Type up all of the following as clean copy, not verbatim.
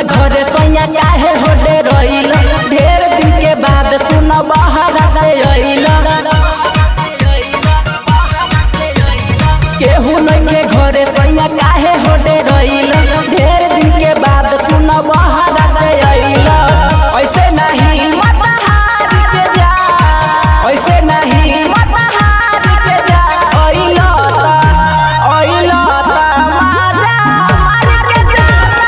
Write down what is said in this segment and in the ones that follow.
घरे सैया काहे होडे रहिल ढेर दिन के बाद सुन बहरा से अइल केहू नहीं के घरे सैया काहे होडे रहिल ढेर दिन के बाद सुन बहरा से अइल ऐसे नहीं मत हार के जा ऐसे नहीं मत हार के जा अइल त माजा मार के जा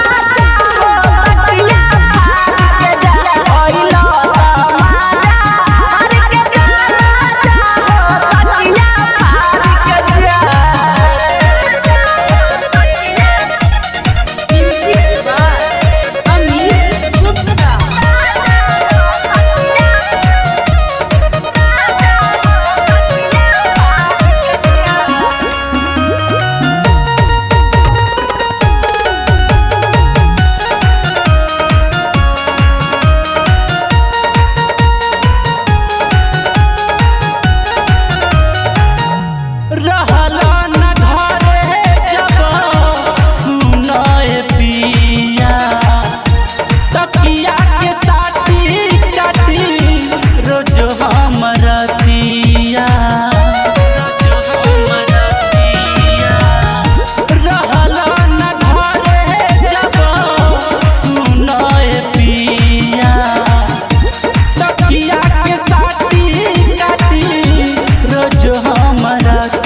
तकिया फाड़ के जा अइल त माजा मार के जा तकिया फाड़ के जा। रहला न घरे जब सुनाए पिया तकिया के साथी काटी रोज हमरा दिया रहला न घरे जब सुनाए पिया तकिया के साथी काटी रोज हमरा